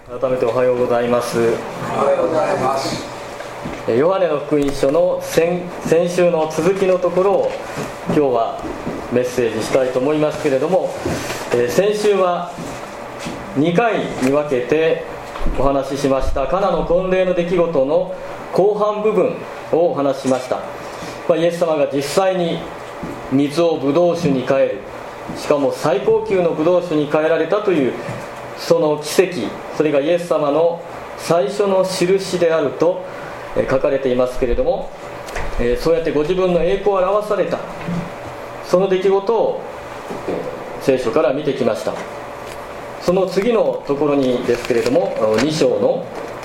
改めておはようございます。 おはようございます。 ヨハネの福音書の 先週の続きのところを今日はメッセージしたいと思いますけれども、先週は2回に分けてお話ししましたカナの婚礼の出来事の後半部分をお話ししました。イエス様が実際に水をブドウ酒に変える、しかも最高級のブドウ酒に変えられたというその奇跡、それがイエス様の最初の印であると書かれていますけれども、そうやってご自分の栄光を表されたその出来事を聖書から見てきました。その次のところにですけれども、2章の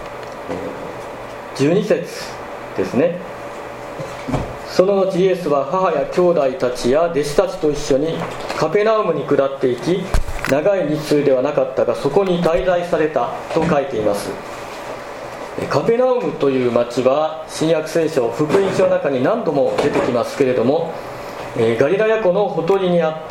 12節ですね。その後イエスは母や兄弟たちや弟子たちと一緒にカペナウムに下っていき、長い日数ではなかったがそこに滞在されたと書いています。カペナウムという町は新約聖書福音書の中に何度も出てきますけれども、ガリラヤ湖のほとりにあって、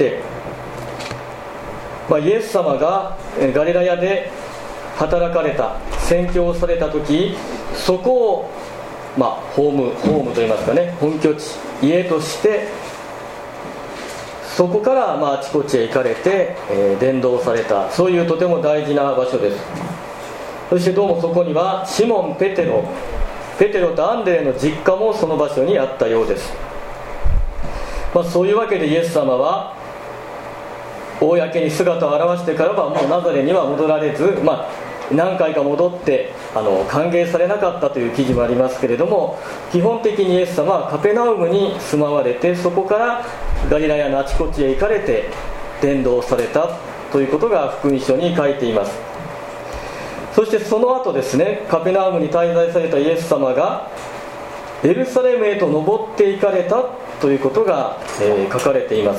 イエス様がガリラヤで働かれた、宣教された時、そこをホームといいますかね、本拠地、家としてそこからあちこちへ行かれて、伝道された、そういうとても大事な場所です。そしてどうもそこにはシモン・ペテロとアンデレの実家もその場所にあったようです。そういうわけでイエス様は公に姿を現してからはもうナザレには戻られず、何回か戻って歓迎されなかったという記事もありますけれども、基本的にイエス様はカペナウムに住まわれて、そこからガリラヤのあちこちへ行かれて伝道されたということが福音書に書いています。そしてその後ですね、カペナウムに滞在されたイエス様がエルサレムへと登って行かれたということが、書かれています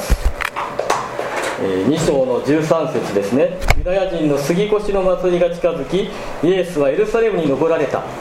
。2章の13節ですね。ユダヤ人の杉越の祭りが近づき、イエスはエルサレムに登られた。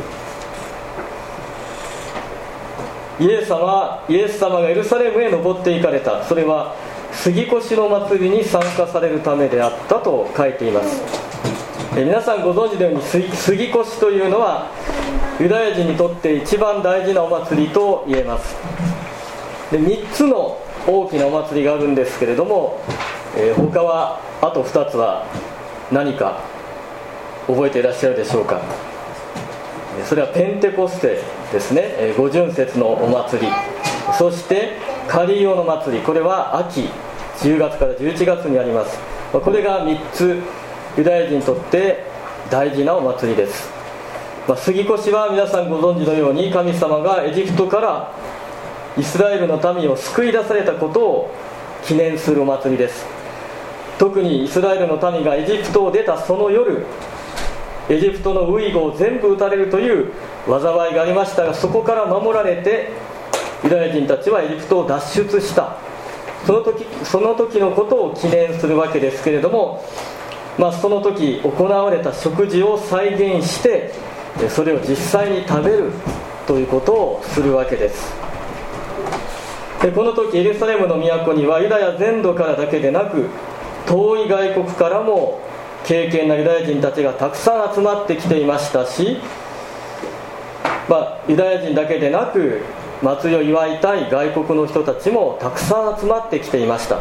イエス様がエルサレムへ登って行かれた、それは杉越の祭りに参加されるためであったと書いています。皆さんご存知のように杉越というのはユダヤ人にとって一番大事なお祭りと言えます。で、3つの大きなお祭りがあるんですけれども、他はあと2つは何か覚えていらっしゃるでしょうか。それはペンテコステですね、五旬節のお祭り、そしてカリオの祭り、これは秋10月から11月にあります。これが3つユダヤ人にとって大事なお祭りです。杉越は皆さんご存知のように、神様がエジプトからイスラエルの民を救い出されたことを記念するお祭りです。特にイスラエルの民がエジプトを出たその夜、エジプトのウイゴを全部撃たれるという災いがありましたが、そこから守られてユダヤ人たちはエジプトを脱出した、その時のことを記念するわけですけれども、その時行われた食事を再現して、それを実際に食べるということをするわけです。で、この時エルサレムの都にはユダヤ全土からだけでなく、遠い外国からも敬虔なユダヤ人たちがたくさん集まってきていましたし、ユダヤ人だけでなく祭りを祝いたい外国の人たちもたくさん集まってきていました。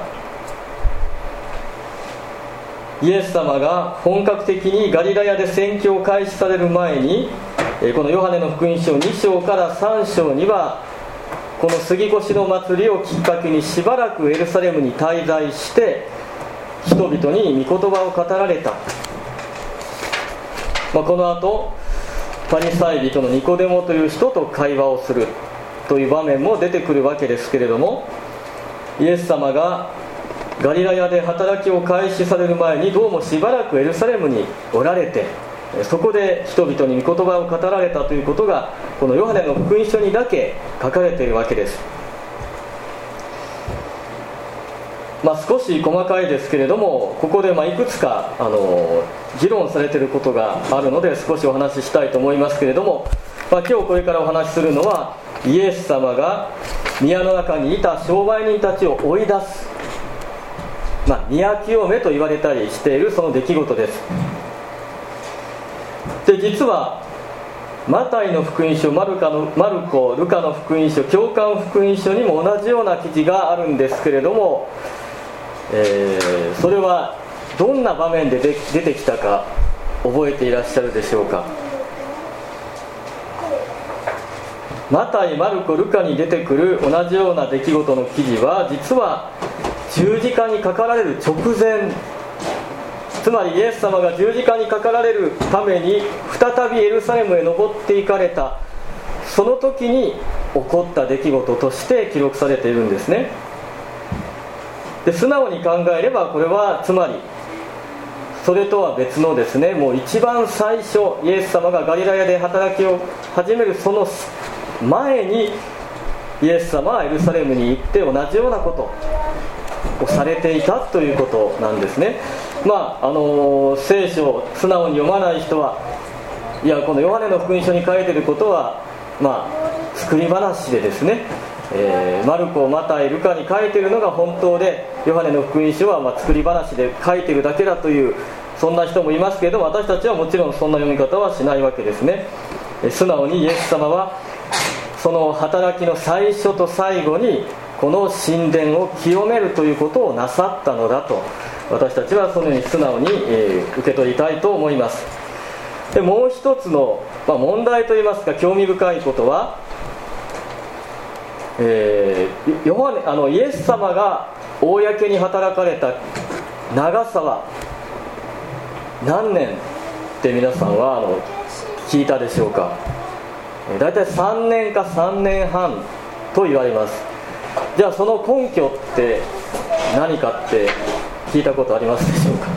イエス様が本格的にガリラヤで宣教を開始される前に、このヨハネの福音書2章から3章にはこの杉越の祭りをきっかけにしばらくエルサレムに滞在して人々に御言葉を語られた。この後パリサイ人のニコデモという人と会話をするという場面も出てくるわけですけれども、イエス様がガリラヤで働きを開始される前にどうもしばらくエルサレムにおられて、そこで人々に御言葉を語られたということがこのヨハネの福音書にだけ書かれているわけです。少し細かいですけれども、ここでいくつか議論されていることがあるので少しお話ししたいと思いますけれども、今日これからお話しするのはイエス様が宮の中にいた商売人たちを追い出す、宮清めと言われたりしているその出来事です。 で実はマタイの福音書、マルコ、ルカの福音書、教官福音書にも同じような記事があるんですけれども、それはどんな場面で出てきたか覚えていらっしゃるでしょうか。マタイ、マルコ、ルカに出てくる同じような出来事の記事は、実は十字架にかかられる直前、つまりイエス様が十字架にかかられるために再びエルサレムへ登っていかれた、その時に起こった出来事として記録されているんですね。で素直に考えれば、これはつまりそれとは別のですね、もう一番最初イエス様がガリラヤで働きを始めるその前にイエス様はエルサレムに行って同じようなことをされていたということなんですね。聖書を素直に読まない人は、いやこのヨハネの福音書に書いていることは作り話でですね、マルコ、マタイ、ルカに書いているのが本当で、ヨハネの福音書は作り話で書いているだけだという、そんな人もいますけれども、私たちはもちろんそんな読み方はしないわけですね。素直にイエス様はその働きの最初と最後にこの神殿を清めるということをなさったのだと、私たちはそのように素直に受け取りたいと思います。でもう一つの問題といいますか、興味深いことは、イエス様が公に働かれた長さは何年って皆さんは聞いたでしょうか。だいたい3年か3年半と言われます。じゃあその根拠って何かって聞いたことありますでしょうか。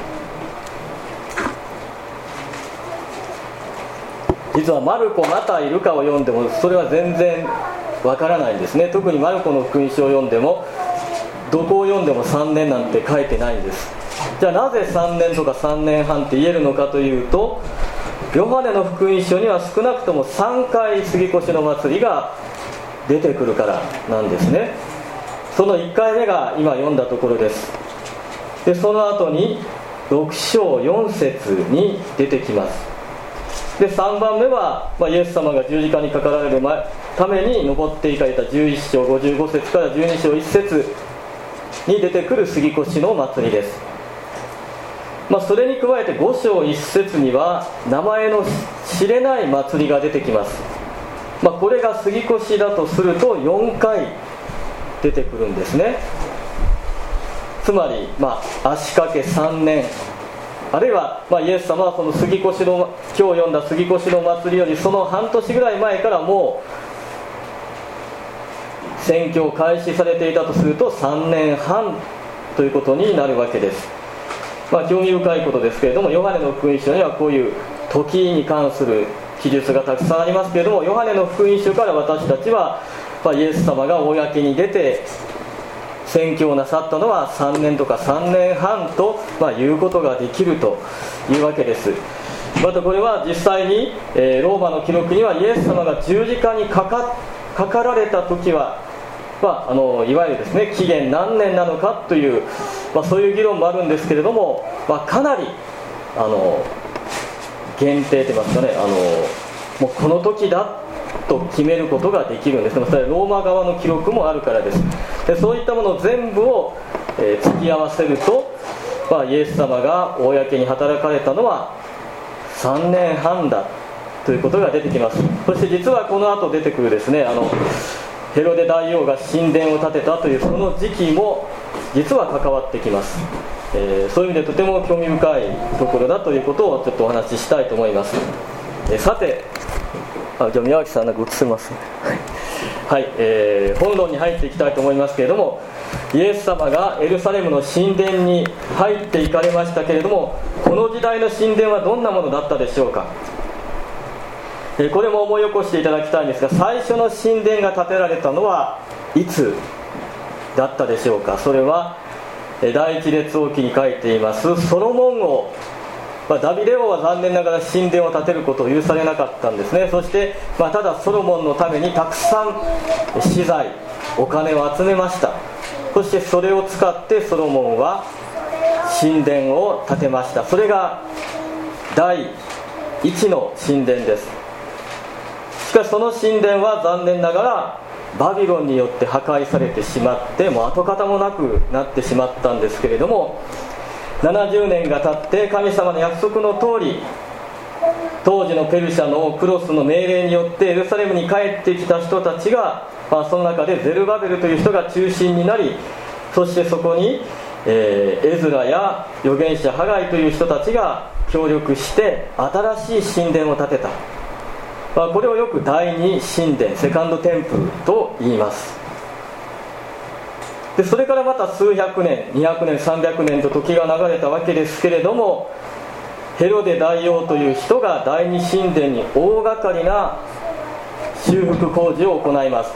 実はマルコ、マタイ、ルカを読んでもそれは全然わからないんですね。特にマルコの福音書を読んでも、どこを読んでも3年なんて書いてないんです。じゃあなぜ3年とか3年半って言えるのかというと、ヨハネの福音書には少なくとも3回杉越の祭りが出てくるからなんですね。その1回目が今読んだところです。でその後に6章4節に出てきます。で3番目は、イエス様が十字架にかかられるために登っていかれた11章55節から12章1節に出てくる杉越の祭りです。それに加えて5章1節には名前の知れない祭りが出てきます。これが杉越だとすると4回出てくるんですね。つまり、足掛け3年、あるいは、イエス様はその杉越の今日読んだ杉越の祭りよりその半年ぐらい前からもう宣教を開始されていたとすると3年半ということになるわけです。興味深いことですけれども、ヨハネの福音書にはこういう時に関する記述がたくさんありますけれども、ヨハネの福音書から私たちは、イエス様が公に出て宣教をなさったのは3年とか3年半と言うことができるというわけです。またこれは実際にローマの記録にはイエス様が十字架にかかられた時はいわゆるですね、紀元何年なのかという、そういう議論もあるんですけれども、かなり限定といいますかね、もうこの時だと決めることができるんです。それはローマ側の記録もあるからです。でそういったもの全部を、突き合わせると、イエス様が公に働かれたのは3年半だということが出てきます。そして実はこの後出てくるですね、ヘロデ大王が神殿を建てたというその時期も実は関わってきます。そういう意味でとても興味深いところだということをちょっとお話ししたいと思います。さて、じゃあ宮脇さんなんか映せますね。はい、本論に入っていきたいと思いますけれども、イエス様がエルサレムの神殿に入っていかれましたけれども、この時代の神殿はどんなものだったでしょうか。これも思い起こしていただきたいんですが、最初の神殿が建てられたのはいつだったでしょうか。それは第一列王記に書いていますソロモン王、ダビデ王は残念ながら神殿を建てることを許されなかったんですね。そして、ただソロモンのためにたくさん資材お金を集めました。そしてそれを使ってソロモンは神殿を建てました。それが第一の神殿です。しかしその神殿は残念ながらバビロンによって破壊されてしまって、もう跡形もなくなってしまったんですけれども、70年が経って神様の約束の通り、当時のペルシャのクロスの命令によってエルサレムに帰ってきた人たちが、その中でゼルバベルという人が中心になり、そしてそこに、エズラや預言者ハガイという人たちが協力して新しい神殿を建てた。これをよく第二神殿、セカンドテンプルと言います。でそれからまた数百年、200年、300年と時が流れたわけですけれども、ヘロデ大王という人が第二神殿に大掛かりな修復工事を行います。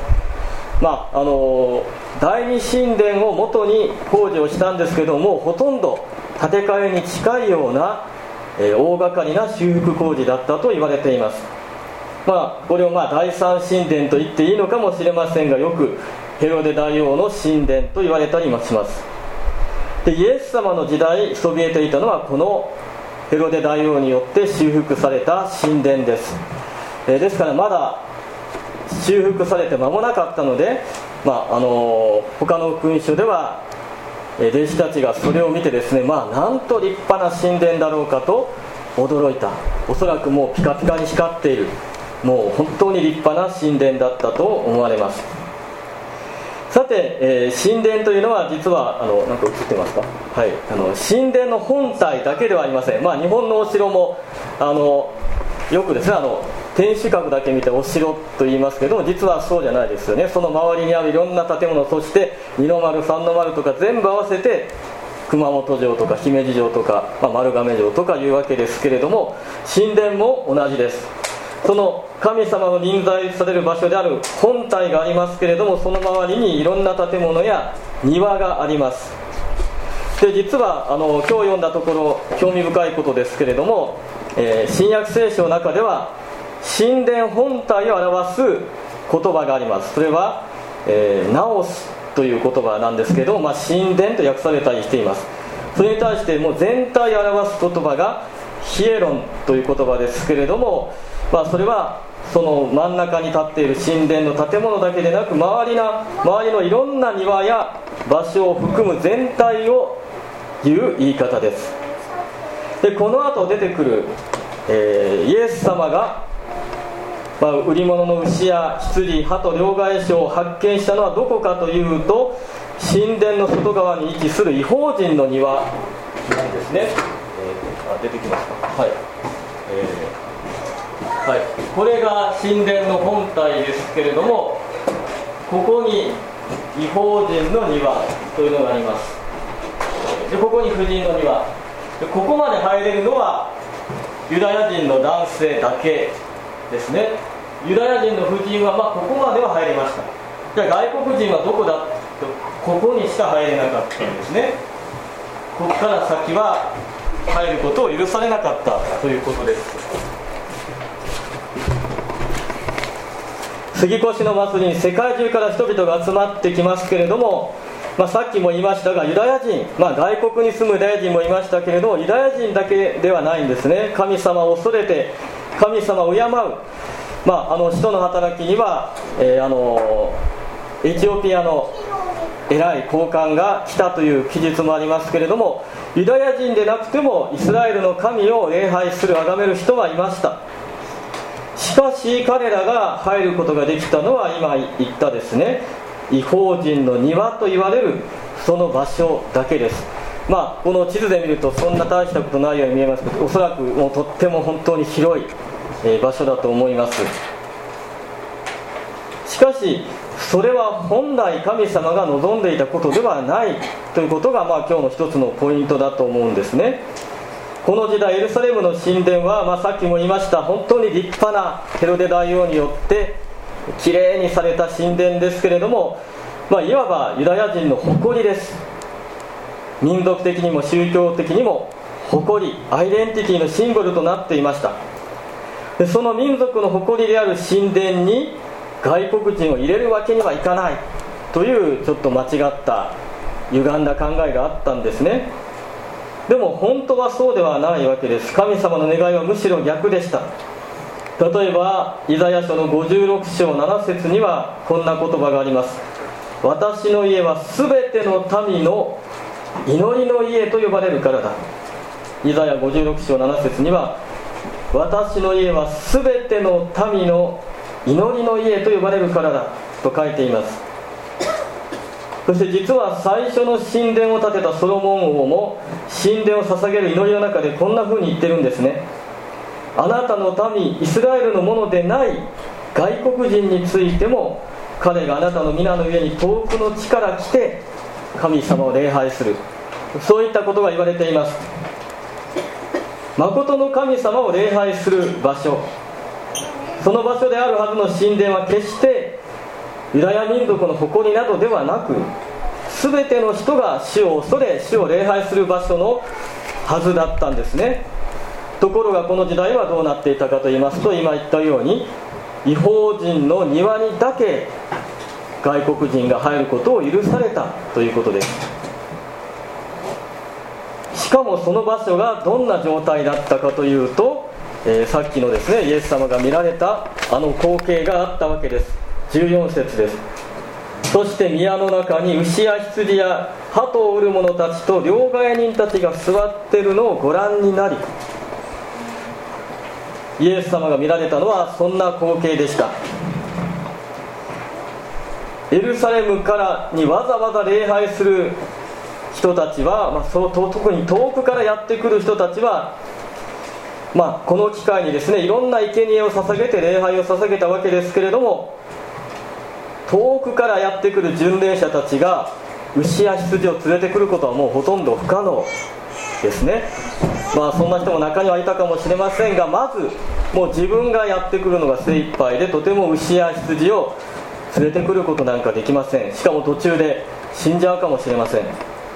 第二神殿を元に工事をしたんですけども、ほとんど建て替えに近いような、大掛かりな修復工事だったと言われています。これを第三神殿と言っていいのかもしれませんが、よくヘロデ大王の神殿と言われたりもします。でイエス様の時代そびえていたのはこのヘロデ大王によって修復された神殿です。ですからまだ修復されて間もなかったので、他の福音書では弟子たちがそれを見てですね、なんと立派な神殿だろうかと驚いた。おそらくもうピカピカに光っている、もう本当に立派な神殿だったと思われます。さて、神殿というのは実はなんか映ってますか、神殿の本体だけではありません。日本のお城もよくですね、天守閣だけ見てお城と言いますけど、実はそうじゃないですよね。その周りにあるいろんな建物、そして二の丸三の丸とか全部合わせて熊本城とか姫路城とか、丸亀城とかいうわけですけれども、神殿も同じです。その神様の臨在される場所である本体がありますけれども、その周りにいろんな建物や庭があります。で実は今日読んだところ興味深いことですけれども、新約聖書の中では神殿本体を表す言葉があります。それは、ナオスという言葉なんですけど、神殿と訳されたりしています。それに対してもう全体を表す言葉がヒエロンという言葉ですけれども、それはその真ん中に立っている神殿の建物だけでなく、周りのいろんな庭や場所を含む全体を言う言い方です。でこの後出てくる、イエス様が、売り物の牛や羊、鳩、両替商を発見したのはどこかというと、神殿の外側に位置する異邦人の庭なんですね。出てきますか。これが神殿の本体ですけれども、ここに異邦人の庭というのがあります。でここに婦人の庭で、ここまで入れるのはユダヤ人の男性だけですね。ユダヤ人の婦人はここまでは入れました。じゃあ外国人はどこだと、ここにしか入れなかったんですね。ここから先は入ることを許されなかったということです。杉越の祭りに世界中から人々が集まってきますけれども、さっきも言いましたが、ユダヤ人、外国に住むユダヤ人もいましたけれど、ユダヤ人だけではないんですね。神様を恐れて神様を敬う、使徒の働きには、エチオピアの偉い高官が来たという記述もありますけれども、ユダヤ人でなくてもイスラエルの神を礼拝する、崇める人はいました。しかし彼らが入ることができたのは今言ったですね、異邦人の庭と言われるその場所だけです。この地図で見るとそんな大したことないように見えますけど、おそらくもうとっても本当に広い場所だと思います。しかしそれは本来神様が望んでいたことではないということが、今日の一つのポイントだと思うんですね。この時代エルサレムの神殿は、さっきも言いました本当に立派なヘロデ大王によってきれいにされた神殿ですけれども、いわばユダヤ人の誇りです。民族的にも宗教的にも誇り、アイデンティティのシンボルとなっていました。でその民族の誇りである神殿に外国人を入れるわけにはいかないというちょっと間違った歪んだ考えがあったんですね。 でも本当はそうではないわけです。神様の願いはむしろ逆でした。例えばイザヤ書の56章7節にはこんな言葉があります。私の家はすべての民の祈りの家と呼ばれるからだ。イザヤ56章7節には私の家はすべての民の祈りの家と呼ばれるからだと書いています。そして実は最初の神殿を建てたソロモン王も神殿を捧げる祈りの中でこんな風に言ってるんですね。あなたの民イスラエルのものでない外国人についても彼があなたの皆の上に遠くの地から来て神様を礼拝する、そういったことが言われています。誠の神様を礼拝する場所、その場所であるはずの神殿は決してユダヤ民族の誇りなどではなく、全ての人が主を恐れ主を礼拝する場所のはずだったんですね。ところがこの時代はどうなっていたかと言いますと、今言ったように異邦人の庭にだけ外国人が入ることを許されたということです。しかもその場所がどんな状態だったかというと、さっきのですねイエス様が見られたあの光景があったわけです。14節です。そして宮の中に牛や羊や鳩を売る者たちと両替人たちが座っているのをご覧になり、イエス様が見られたのはそんな光景でした。エルサレムからにわざわざ礼拝する人たちは、特に遠くからやってくる人たちは、この機会にですねいろんな生贄を捧げて礼拝を捧げたわけですけれども、遠くからやってくる巡礼者たちが牛や羊を連れてくることはもうほとんど不可能ですね。そんな人も中にはいたかもしれませんが、まずもう自分がやってくるのが精一杯で、とても牛や羊を連れてくることなんかできません。しかも途中で死んじゃうかもしれません。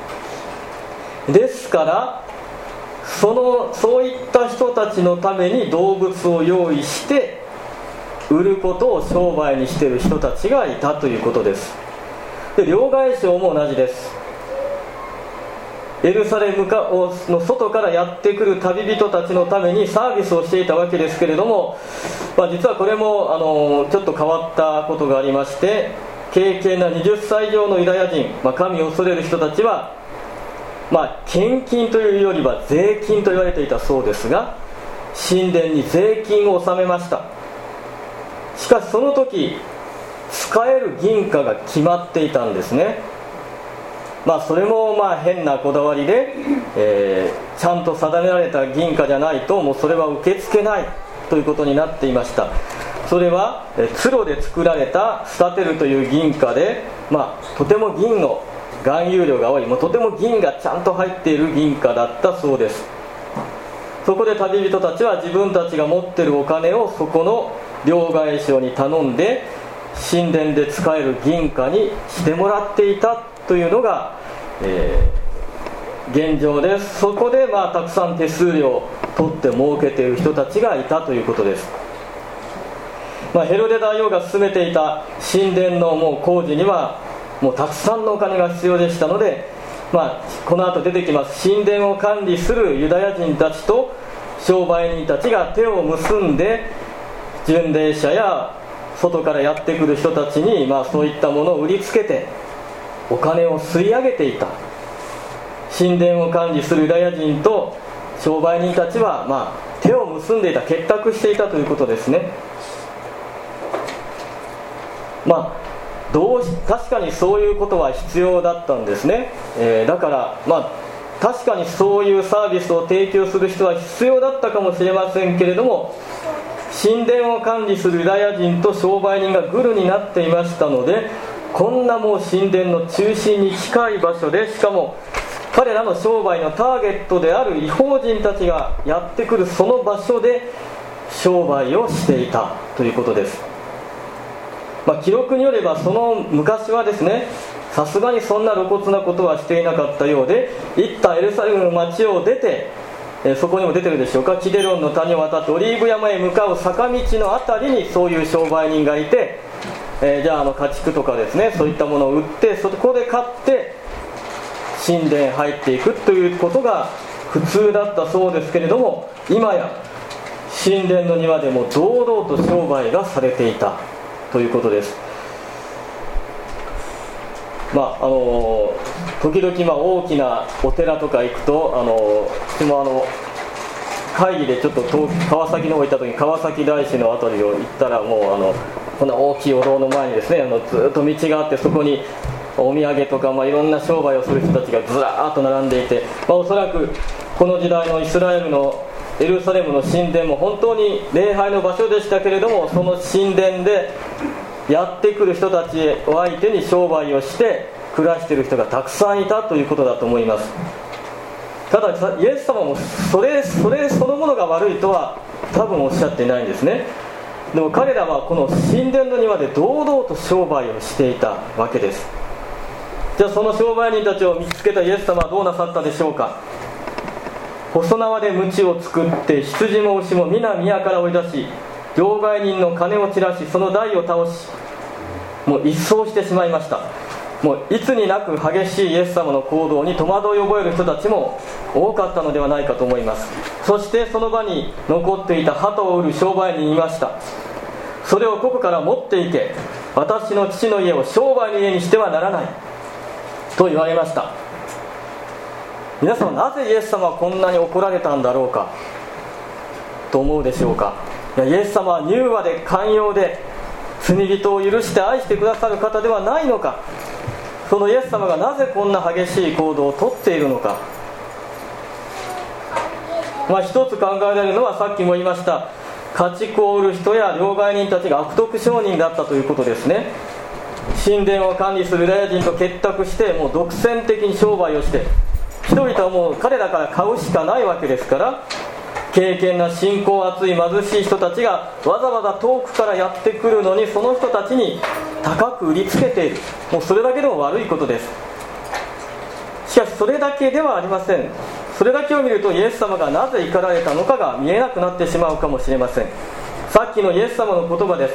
ですからそういった人たちのために動物を用意して売ることを商売にしている人たちがいたということです。で、両替商も同じです。エルサレムの外からやってくる旅人たちのためにサービスをしていたわけですけれども、実はこれもちょっと変わったことがありまして、敬虔な20歳以上のユダヤ人、神を恐れる人たちは、献金というよりは税金と言われていたそうですが、神殿に税金を納めました。しかしその時使える銀貨が決まっていたんですね。それも変なこだわりで、ちゃんと定められた銀貨じゃないともうそれは受け付けないということになっていました。それは黒で作られたスタテルという銀貨で、とても銀の含有量が多い、とても銀がちゃんと入っている銀貨だったそうです。そこで旅人たちは自分たちが持っているお金をそこの両替商に頼んで神殿で使える銀貨にしてもらっていたというのが、現状です。そこでたくさん手数料を取って儲けている人たちがいたということです。ヘロデ大王が進めていた神殿のもう工事にはもうたくさんのお金が必要でしたので、この後出てきます神殿を管理するユダヤ人たちと商売人たちが手を結んで巡礼者や外からやってくる人たちに、そういったものを売りつけてお金を吸い上げていた。神殿を管理するユダヤ人と商売人たちは、手を結んでいた、結託していたということですね。確かにそういうことは必要だったんですね。だから確かにそういうサービスを提供する人は必要だったかもしれませんけれども、神殿を管理するユダヤ人と商売人がグルになっていましたので、こんなもう神殿の中心に近い場所で、しかも彼らの商売のターゲットである異邦人たちがやってくるその場所で商売をしていたということです。記録によればその昔はですね、さすがにそんな露骨なことはしていなかったようで、一旦エルサレムの町を出て、そこにも出てるでしょうか、キデロンの谷を渡ってオリーブ山へ向かう坂道のあたりにそういう商売人がいて、じゃあ家畜とかですね、そういったものを売ってそこで買って神殿へ入っていくということが普通だったそうですけれども、今や神殿の庭でも堂々と商売がされていたということです。時々大きなお寺とか行くと私も会議でちょっと川崎の方行った時に川崎大師のあたりを行ったら、もうこんな大きいお堂の前にですねずっと道があって、そこにお土産とか、いろんな商売をする人たちがずらーっと並んでいて、おそらくこの時代のイスラエルのエルサレムの神殿も本当に礼拝の場所でしたけれども、その神殿でやってくる人たちを相手に商売をして暮らしている人がたくさんいたということだと思います。ただイエス様もそれそのものが悪いとは多分おっしゃっていないんですね。でも彼らはこの神殿の庭で堂々と商売をしていたわけです。じゃあその商売人たちを見つけたイエス様はどうなさったでしょうか。細縄で鞭を作って羊も牛も皆宮から追い出し、両替人の金を散らし、その台を倒し、もう一掃してしまいました。もういつになく激しいイエス様の行動に戸惑いを覚える人たちも多かったのではないかと思います。そしてその場に残っていた鳩を売る商売人に言いました。それをここから持っていけ、私の父の家を商売の家にしてはならないと言われました。皆さんはなぜイエス様はこんなに怒られたんだろうかと思うでしょうか。いや、イエス様は柔和で寛容で罪人を許して愛してくださる方ではないのか。そのイエス様がなぜこんな激しい行動をとっているのか。一つ考えられるのは、さっきも言いました家畜を売る人や両替人たちが悪徳商人だったということですね。神殿を管理するレイ人と結託して、もう独占的に商売をして、人々はもう彼らから買うしかないわけですから、敬虔な信仰厚い貧しい人たちがわざわざ遠くからやってくるのに、その人たちに高く売りつけている。もうそれだけでも悪いことです。しかしそれだけではありません。それだけを見るとイエス様がなぜ怒られたのかが見えなくなってしまうかもしれません。さっきのイエス様の言葉です。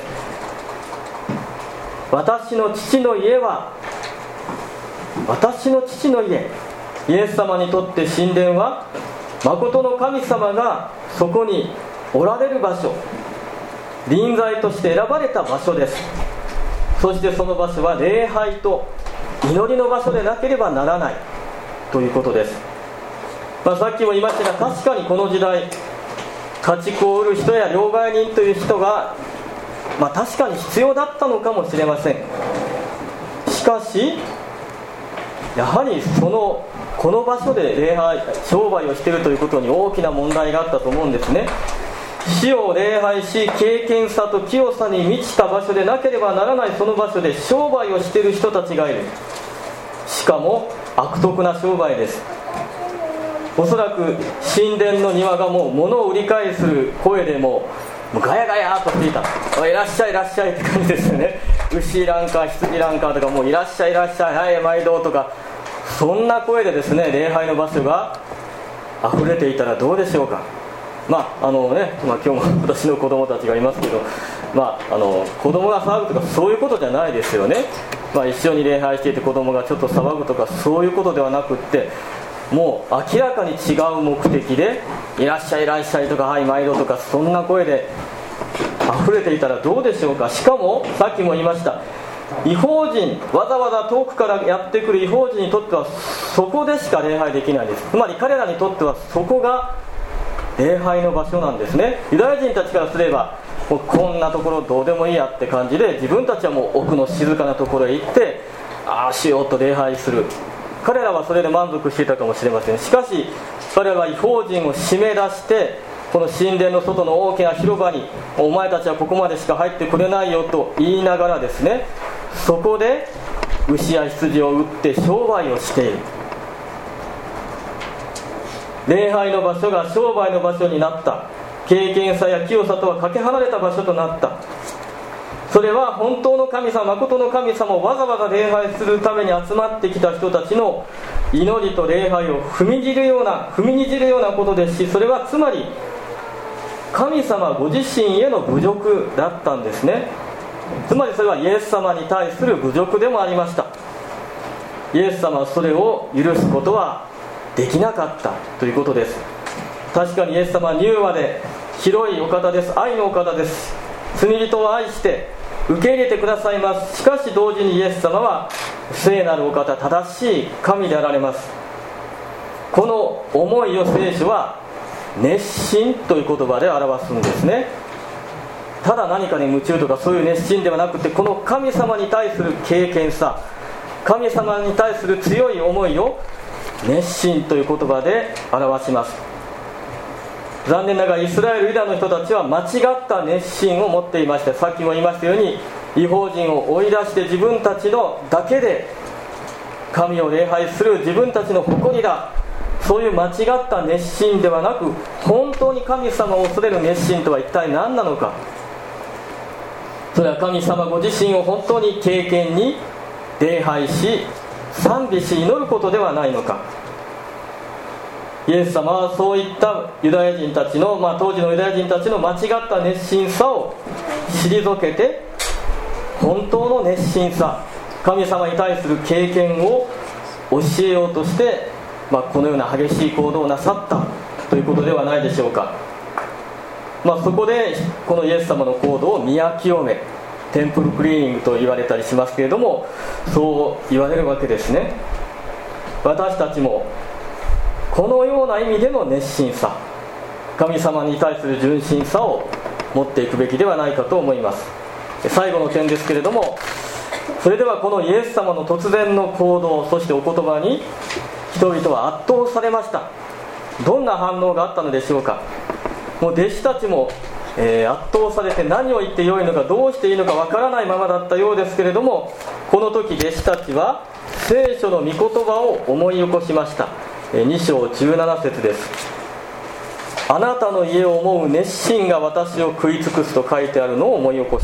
私の父の家は、私の父の家。イエス様にとって神殿は誠の神様がそこにおられる場所、臨在として選ばれた場所です。そしてその場所は礼拝と祈りの場所でなければならないということです。さっきも言いましたが、確かにこの時代家畜を売る人や両替人という人が、確かに必要だったのかもしれません。しかしやはりこの場所で礼拝商売をしているということに大きな問題があったと思うんですね。死を礼拝し、敬虔さと清さに満ちた場所でなければならないその場所で商売をしている人たちがいる。しかも悪徳な商売です。おそらく神殿の庭がもう物を売り買いする声でもうガヤガヤとしていた。いらっしゃいいらっしゃいって感じですよね。牛なんか羊なんかとか、もういらっしゃいいらっしゃい、はい毎度とか、そんな声でですね、礼拝の場所が溢れていたらどうでしょうか。今日も私の子供たちがいますけど、子供が騒ぐとかそういうことじゃないですよね。一緒に礼拝していて子供がちょっと騒ぐとかそういうことではなくって、もう明らかに違う目的でいらっしゃいいらっしゃいとか、はい毎度とか、そんな声で溢れていたらどうでしょうか。しかもさっきも言いました、異邦人、わざわざ遠くからやってくる異邦人にとってはそこでしか礼拝できないです。つまり彼らにとってはそこが礼拝の場所なんですね。ユダヤ人たちからすれば、もうこんなところどうでもいいやって感じで、自分たちはもう奥の静かなところへ行ってしようと礼拝する。彼らはそれで満足していたかもしれません。しかし彼らは異邦人を締め出して、この神殿の外の大きな広場に、お前たちはここまでしか入ってくれないよと言いながらですね、そこで牛や羊を売って商売をしている。礼拝の場所が商売の場所になった。敬虔さや清さとはかけ離れた場所となった。それは本当の神様、誠の神様をわざわざ礼拝するために集まってきた人たちの祈りと礼拝を踏みにじるようなことですし、それはつまり神様ご自身への侮辱だったんですね。つまりそれはイエス様に対する侮辱でもありました。イエス様はそれを許すことはできなかったということです。確かにイエス様は柔和で広いお方です。愛のお方です。罪人を愛して受け入れてくださいます。しかし同時にイエス様は聖なるお方、正しい神であられます。この思いを聖書は熱心という言葉で表すんですね。ただ何かに夢中とかそういう熱心ではなくて、この神様に対する経験さ、神様に対する強い思いを熱心という言葉で表します。残念ながらイスラエルユダの人たちは間違った熱心を持っていまして、さっきも言いましたように異邦人を追い出して自分たちのだけで神を礼拝する自分たちの誇りだ、そういう間違った熱心ではなく、本当に神様を恐れる熱心とは一体何なのか。それは神様ご自身を本当に敬虔に礼拝し賛美し祈ることではないのか。イエス様はそういったユダヤ人たちの、当時のユダヤ人たちの間違った熱心さを退けて、本当の熱心さ、神様に対する経験を教えようとして、このような激しい行動をなさったということではないでしょうか。そこでこのイエス様の行動を宮清め、テンプルクリーニングと言われたりしますけれども、そう言われるわけですね。私たちもこのような意味での熱心さ、神様に対する純真さを持っていくべきではないかと思います。最後の点ですけれども、それではこのイエス様の突然の行動、そしてお言葉に人々は圧倒されました。どんな反応があったのでしょうか。もう弟子たちも、圧倒されて何を言ってよいのかどうしていいのかわからないままだったようですけれども、この時弟子たちは聖書の御言葉を思い起こしました。2章17節です。あなたの家を思う熱心が私を食い尽くすと書いてあるのを思い起こした。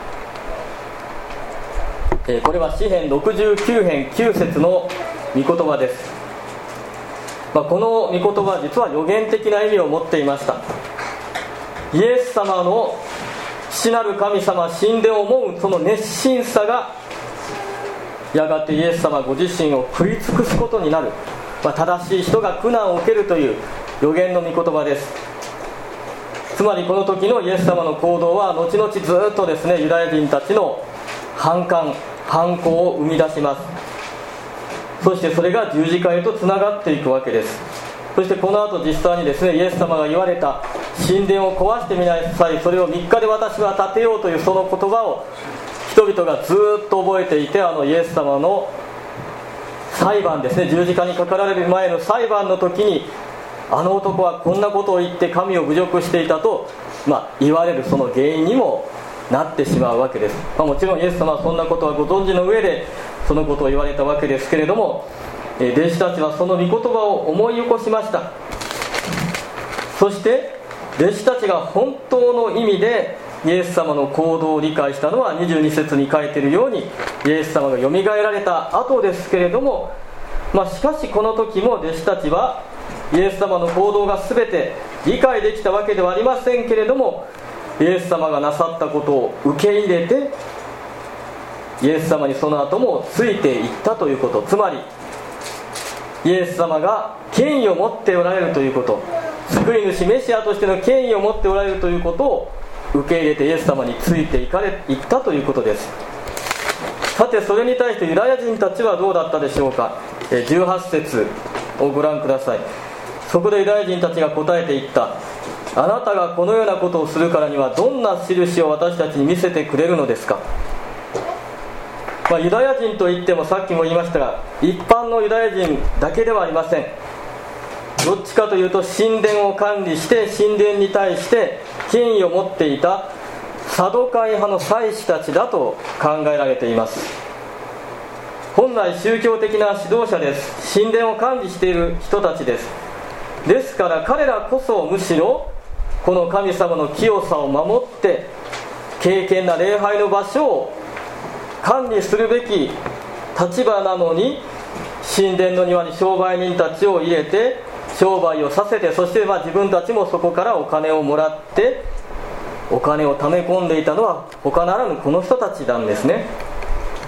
これは詩編69編9節の御言葉です。この御言葉は実は予言的な意味を持っていました。イエス様の父なる神様、神殿を思うその熱心さがやがてイエス様ご自身を食い尽くすことになる、正しい人が苦難を受けるという予言の御言葉です。つまりこの時のイエス様の行動は後々ずっとですね、ユダヤ人たちの反感、反抗を生み出します。そしてそれが十字架へとつながっていくわけです。そしてこの後実際にですね、イエス様が言われた神殿を壊してみなさい、それを3日で私は建てようというその言葉を人々がずっと覚えていて、イエス様の裁判ですね、十字架にかかられる前の裁判の時に、あの男はこんなことを言って神を侮辱していたと、言われるその原因にもなってしまうわけです。もちろんイエス様はそんなことはご存知の上でそのことを言われたわけですけれども、弟子たちはその御言葉を思い起こしました。そして弟子たちが本当の意味でイエス様の行動を理解したのは22節に書いているように、イエス様がよみがえられた後ですけれども、しかしこの時も弟子たちはイエス様の行動が全て理解できたわけではありませんけれども、イエス様がなさったことを受け入れて、イエス様にその後もついていったということ、つまりイエス様が権威を持っておられるということ、救い主メシアとしての権威を持っておられるということを受け入れてイエス様についていったということです。さてそれに対してユダヤ人たちはどうだったでしょうか。18節をご覧ください。そこでユダヤ人たちが答えていった。あなたがこのようなことをするからにはどんな印を私たちに見せてくれるのですか。ユダヤ人といってもさっきも言いましたが、一般のユダヤ人だけではありません。どっちかというと神殿を管理して神殿に対して権威を持っていたサドカイ派の祭司たちだと考えられています。本来宗教的な指導者です。神殿を管理している人たちです。ですから彼らこそむしろこの神様の清さを守って敬虔な礼拝の場所を管理するべき立場なのに、神殿の庭に商売人たちを入れて商売をさせて、そして自分たちもそこからお金をもらってお金を貯め込んでいたのは他ならぬこの人たちなんですね。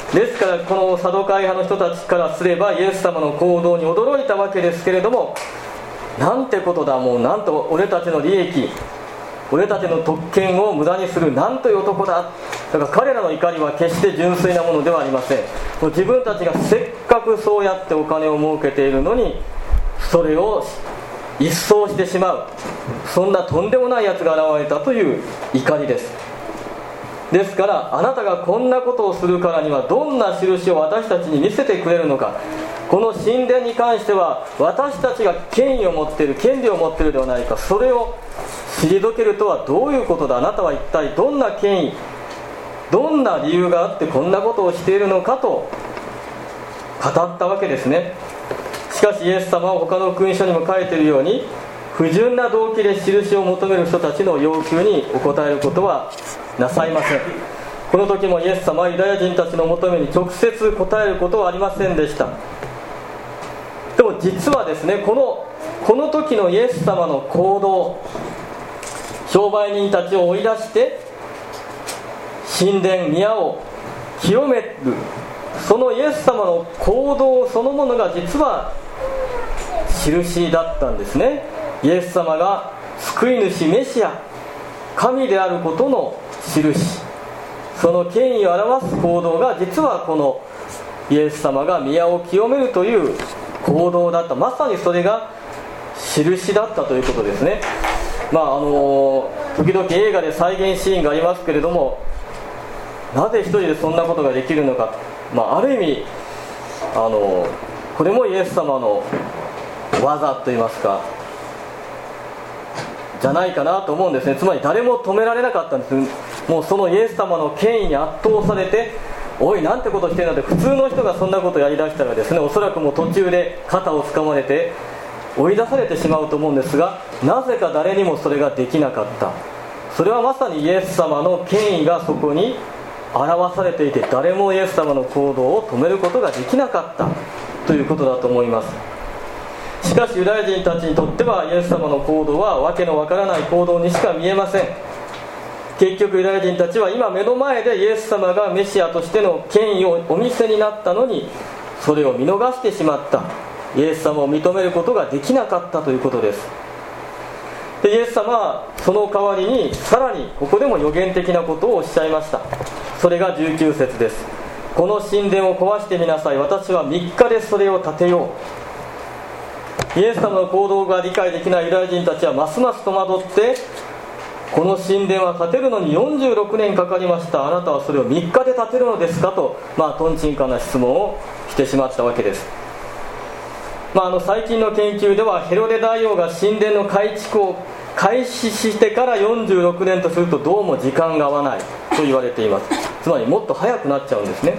ですからこのサドカイ派の人たちからすればイエス様の行動に驚いたわけですけれども、なんてことだ、もうなんと俺たちの利益、俺たちの特権を無駄にするなんという男だ。だから彼らの怒りは決して純粋なものではありません。もう自分たちがせっかくそうやってお金を儲けているのに、それを一掃してしまう、そんなとんでもないやつが現れたという怒りです。ですからあなたがこんなことをするからにはどんな印を私たちに見せてくれるのか。この神殿に関しては私たちが権威を持っている、権利を持っているではないか。それを退けるとはどういうことだ。あなたは一体どんな権威、どんな理由があってこんなことをしているのかと語ったわけですね。しかしイエス様は他の福音書にも書いているように、不純な動機で印を求める人たちの要求にお答えることはなさいません。この時もイエス様はユダヤ人たちの求めに直接答えることはありませんでした。でも実はですね、この時のイエス様の行動、商売人たちを追い出して神殿宮を清める、そのイエス様の行動そのものが実は印だったんですね。イエス様が救い主メシア、神であることの印、その権威を表す行動が実はこのイエス様が宮を清めるという行動だった。まさにそれが印だったということですね。時々映画で再現シーンがありますけれども、なぜ一人でそんなことができるのか、ある意味これもイエス様の技といいますかじゃないかなと思うんですね。つまり誰も止められなかったんです。もうそのイエス様の権威に圧倒されて、おいなんてことしてるんだって、普通の人がそんなことをやりだしたらですね、おそらくもう途中で肩をつかまれて追い出されてしまうと思うんですが、なぜか誰にもそれができなかった。それはまさにイエス様の権威がそこに表されていて、誰もイエス様の行動を止めることができなかったということだと思います。しかしユダヤ人たちにとってはイエス様の行動はわけのわからない行動にしか見えません。結局ユダヤ人たちは今目の前でイエス様がメシアとしての権威をお見せになったのに、それを見逃してしまった。イエス様を認めることができなかったということです。でイエス様はその代わりにさらにここでも予言的なことをおっしゃいました。それが19節です。この神殿を壊してみなさい、私は3日でそれを建てよう。イエス様の行動が理解できないユダヤ人たちはますます戸惑って、この神殿は建てるのに46年かかりました、あなたはそれを3日で建てるのですかと、とんちんかな質問をしてしまったわけです。最近の研究ではヘロデ大王が神殿の改築を開始してから46年とするとどうも時間が合わないと言われています。つまりもっと早くなっちゃうんですね。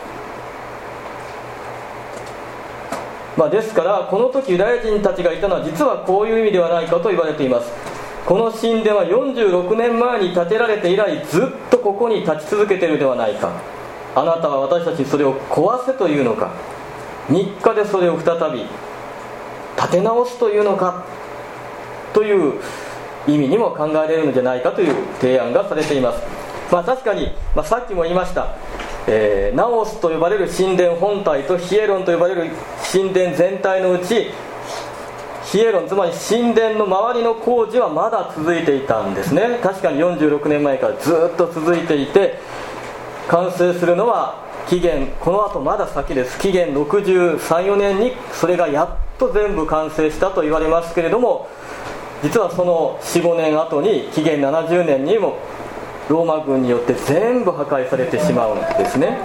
ですからこの時ユダヤ人たちがいたのは実はこういう意味ではないかと言われています。この神殿は46年前に建てられて以来ずっとここに立ち続けているではないか。あなたは私たちにそれを壊せというのか、3日でそれを再び建て直すというのかという意味にも考えられるのじゃないかという提案がされています。確かに、さっきも言いました、ナオスと呼ばれる神殿本体とヒエロンと呼ばれる神殿全体のうち、ヒエロン、つまり神殿の周りの工事はまだ続いていたんですね。確かに46年前からずっと続いていて、完成するのはこの後まだ先です。紀元63、4年にそれがやっと全部完成したと言われますけれども、実はその 4,5 年後に紀元70年にもローマ軍によって全部破壊されてしまうんですね。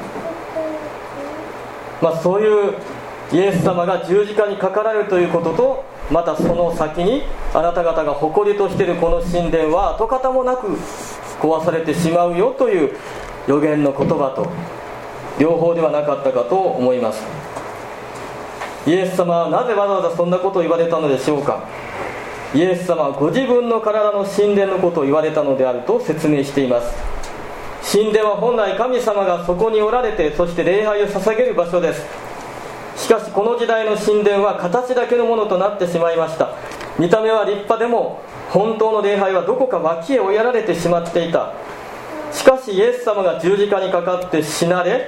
そういうイエス様が十字架にかかられるということと、またその先にあなた方が誇りとしているこの神殿は跡形もなく壊されてしまうよという予言の言葉と両方ではなかったかと思います。イエス様はなぜわざわざそんなことを言われたのでしょうか。イエス様はご自分の体の神殿のことを言われたのであると説明しています。神殿は本来神様がそこにおられて、そして礼拝を捧げる場所です。しかしこの時代の神殿は形だけのものとなってしまいました。見た目は立派でも本当の礼拝はどこか脇へ追いやられてしまっていた。しかしイエス様が十字架にかかって死なれ、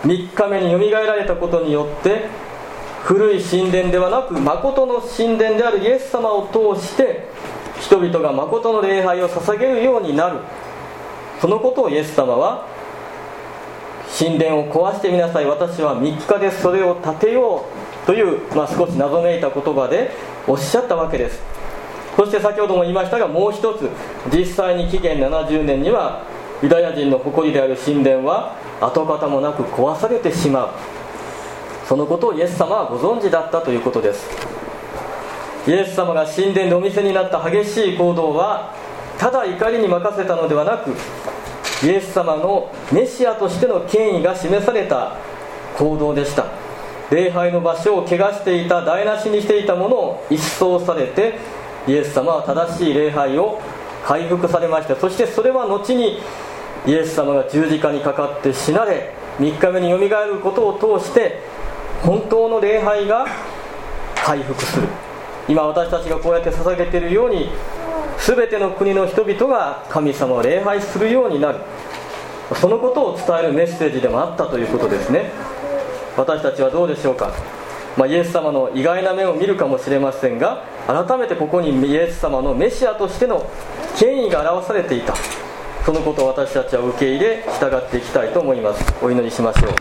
3日目によみがえられたことによって、古い神殿ではなく誠の神殿であるイエス様を通して人々が誠の礼拝を捧げるようになる。そのことをイエス様は、神殿を壊してみなさい、私は3日でそれを建てようという、少し謎めいた言葉でおっしゃったわけです。そして先ほども言いましたが、もう一つ、実際に紀元70年にはユダヤ人の誇りである神殿は跡形もなく壊されてしまう。そのことをイエス様はご存知だったということです。イエス様が神殿でお見せになった激しい行動は、ただ怒りに任せたのではなく、イエス様のメシアとしての権威が示された行動でした。礼拝の場所を汚していた、台無しにしていたものを一掃されて、イエス様は正しい礼拝を回復されました。そしてそれは後にイエス様が十字架にかかって死なれ、3日目によみがえることを通して本当の礼拝が回復する。今私たちがこうやって捧げているように、全ての国の人々が神様を礼拝するようになる、そのことを伝えるメッセージでもあったということですね。私たちはどうでしょうか。イエス様の意外な面を見るかもしれませんが、改めてここにイエス様のメシアとしての権威が表されていた、そのことを私たちは受け入れ従っていきたいと思います。お祈りしましょう。